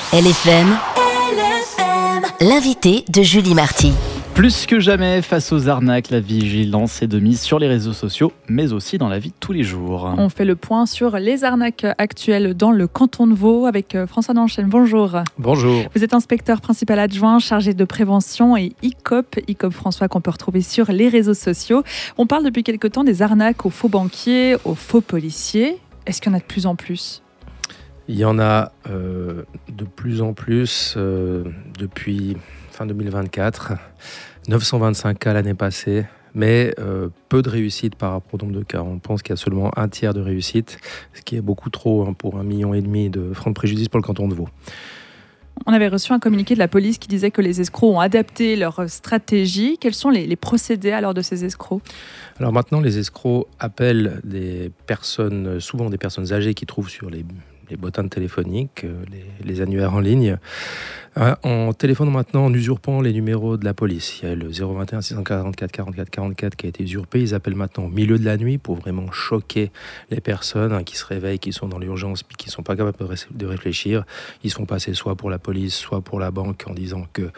LFM, l'invité de Julie Marty. Plus que jamais, face aux arnaques, la vigilance est de mise sur les réseaux sociaux, mais aussi dans la vie de tous les jours. On fait le point sur les arnaques actuelles dans le canton de Vaud avec François Danchen. Bonjour. Bonjour. Vous êtes inspecteur principal adjoint chargé de prévention et ICOP François qu'on peut retrouver sur les réseaux sociaux. On parle depuis quelque temps des arnaques aux faux banquiers, aux faux policiers. Est-ce qu'il y en a de plus en plus ? Il y en a de plus en plus depuis fin 2024. 925 cas l'année passée, mais peu de réussite par rapport au nombre de cas. On pense qu'il y a seulement un tiers de réussite, ce qui est beaucoup trop pour 1,5 million de francs de préjudice pour le canton de Vaud. On avait reçu un communiqué de la police qui disait que les escrocs ont adapté leur stratégie. Quels sont les procédés alors de ces escrocs ? Alors maintenant, les escrocs appellent des personnes, souvent des personnes âgées qui trouvent sur les bottins téléphoniques, les annuaires en ligne, en téléphonant maintenant, en usurpant les numéros de la police. Il y a le 021 644 44 44 qui a été usurpé. Ils appellent maintenant au milieu de la nuit pour vraiment choquer les personnes qui se réveillent, qui sont dans l'urgence, puis qui ne sont pas capables de réfléchir. Ils se font passer soit pour la police, soit pour la banque en disant que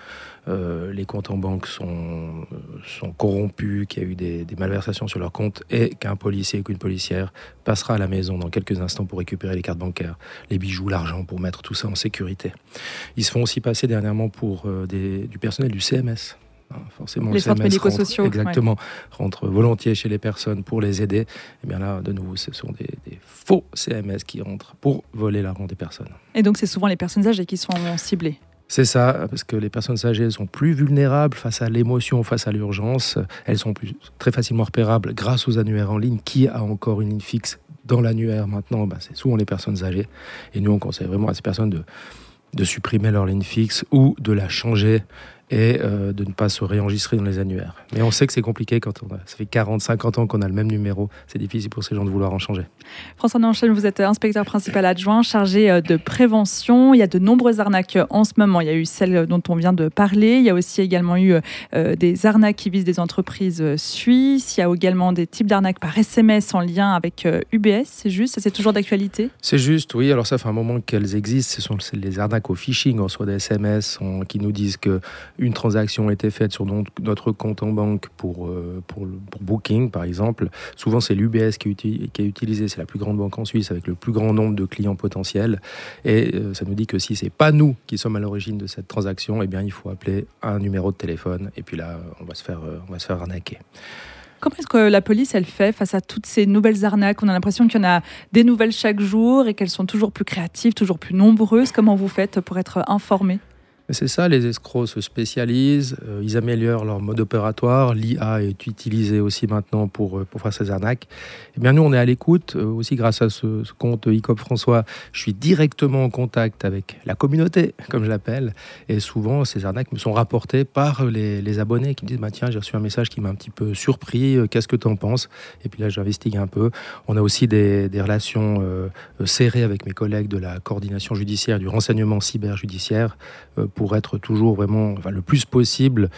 les comptes en banque sont corrompus, qu'il y a eu des malversations sur leurs comptes et qu'un policier ou qu'une policière passera à la maison dans quelques instants pour récupérer les cartes bancaires, les bijoux, l'argent, pour mettre tout ça en sécurité. Ils se font aussi passer dernièrement pour du personnel du CMS. Forcément, les centres médico-sociaux. Exactement, rentre volontiers chez les personnes pour les aider. Et bien là, de nouveau, ce sont des faux CMS qui rentrent pour voler l'argent des personnes. Et donc, c'est souvent les personnes âgées qui sont ciblées. C'est ça, parce que les personnes âgées sont plus vulnérables face à l'émotion, face à l'urgence. Elles sont très facilement repérables grâce aux annuaires en ligne. Qui a encore une ligne fixe dans l'annuaire maintenant ? C'est souvent les personnes âgées. Et nous, on conseille vraiment à ces personnes de supprimer leur ligne fixe ou de la changer et de ne pas se réenregistrer dans les annuaires. Mais on sait que c'est compliqué quand ça fait 40, 50 ans qu'on a le même numéro. C'est difficile pour ces gens de vouloir en changer. François Danchen, vous êtes inspecteur principal adjoint chargé de prévention. Il y a de nombreuses arnaques en ce moment. Il y a eu celle dont on vient de parler. Il y a aussi également eu des arnaques qui visent des entreprises suisses. Il y a également des types d'arnaques par SMS en lien avec UBS. C'est juste ? C'est toujours d'actualité ? C'est juste, oui. Alors ça fait un moment qu'elles existent. Ce sont les arnaques au phishing. On reçoit des SMS qui nous disent que une transaction a été faite sur notre compte en banque pour Booking, par exemple. Souvent, c'est l'UBS qui est utilisé. C'est la plus grande banque en Suisse avec le plus grand nombre de clients potentiels. Et ça nous dit que si ce n'est pas nous qui sommes à l'origine de cette transaction, eh bien, il faut appeler un numéro de téléphone. Et puis là, on va se faire arnaquer. Comment est-ce que la police, elle fait face à toutes ces nouvelles arnaques ? On a l'impression qu'il y en a des nouvelles chaque jour et qu'elles sont toujours plus créatives, toujours plus nombreuses. Comment vous faites pour être informés ? C'est ça, les escrocs se spécialisent, ils améliorent leur mode opératoire, l'IA est utilisée aussi maintenant pour faire ces arnaques. Et bien nous, on est à l'écoute, aussi grâce à ce compte ICOP François, je suis directement en contact avec la communauté, comme je l'appelle, et souvent ces arnaques me sont rapportées par les abonnés qui me disent tiens, j'ai reçu un message qui m'a un petit peu surpris, qu'est-ce que tu en penses ? Et puis là, j'investigue un peu. On a aussi des relations serrées avec mes collègues de la coordination judiciaire, du renseignement cyberjudiciaire, pour être toujours vraiment le plus possible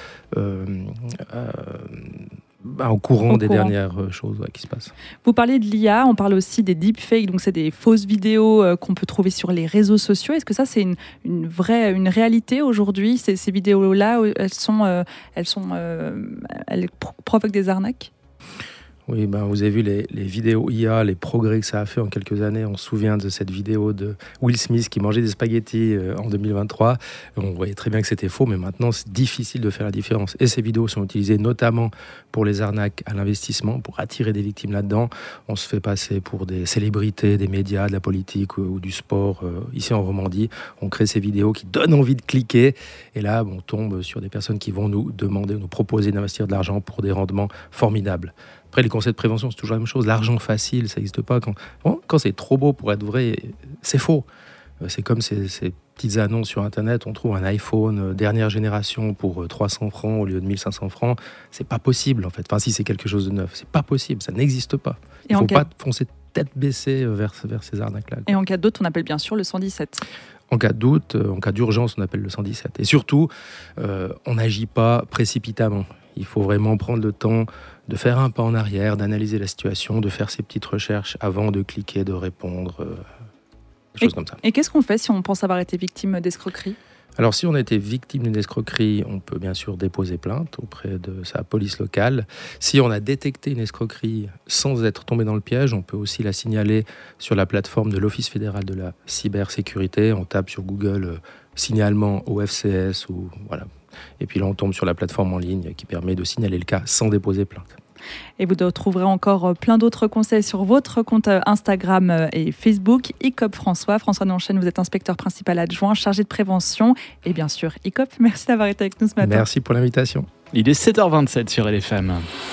au courant des dernières choses qui se passent. Vous parlez de l'IA, on parle aussi des deepfakes, donc c'est des fausses vidéos qu'on peut trouver sur les réseaux sociaux. Est-ce que ça, c'est une réalité aujourd'hui ? Ces vidéos-là, elles provoquent des arnaques ? Oui, vous avez vu les vidéos IA, les progrès que ça a fait en quelques années. On se souvient de cette vidéo de Will Smith qui mangeait des spaghettis en 2023. On voyait très bien que c'était faux, mais maintenant, c'est difficile de faire la différence. Et ces vidéos sont utilisées notamment pour les arnaques à l'investissement, pour attirer des victimes là-dedans. On se fait passer pour des célébrités, des médias, de la politique ou du sport. Ici en Romandie, on crée ces vidéos qui donnent envie de cliquer. Et là, on tombe sur des personnes qui vont nous demander, nous proposer d'investir de l'argent pour des rendements formidables. Après, les conseils de prévention, c'est toujours la même chose. L'argent facile, ça n'existe pas. Quand c'est trop beau pour être vrai, c'est faux. C'est comme ces petites annonces sur Internet. On trouve un iPhone dernière génération pour 300 francs au lieu de 1500 francs. C'est pas possible, en fait. Enfin, si c'est quelque chose de neuf, c'est pas possible. Ça n'existe pas. Il ne faut pas foncer tête baissée vers ces arnaques-là. Et en cas de doute, on appelle bien sûr le 117. En cas de doute, en cas d'urgence, on appelle le 117. Et surtout, on n'agit pas précipitamment. Il faut vraiment prendre le temps de faire un pas en arrière, d'analyser la situation, de faire ses petites recherches avant de cliquer, de répondre. des choses comme ça. Et qu'est-ce qu'on fait si on pense avoir été victime d'escroquerie ? Alors, si on a été victime d'une escroquerie, on peut bien sûr déposer plainte auprès de sa police locale. Si on a détecté une escroquerie sans être tombé dans le piège, on peut aussi la signaler sur la plateforme de l'Office fédéral de la cybersécurité. On tape sur Google signalement au FCS ou voilà. Et puis là, on tombe sur la plateforme en ligne qui permet de signaler le cas sans déposer plainte. Et vous retrouverez encore plein d'autres conseils sur votre compte Instagram et Facebook. ICOP François Denchaine, vous êtes inspecteur principal adjoint, chargé de prévention. Et bien sûr, ICOP, merci d'avoir été avec nous ce matin. Merci pour l'invitation. Il est 7h27 sur LFM.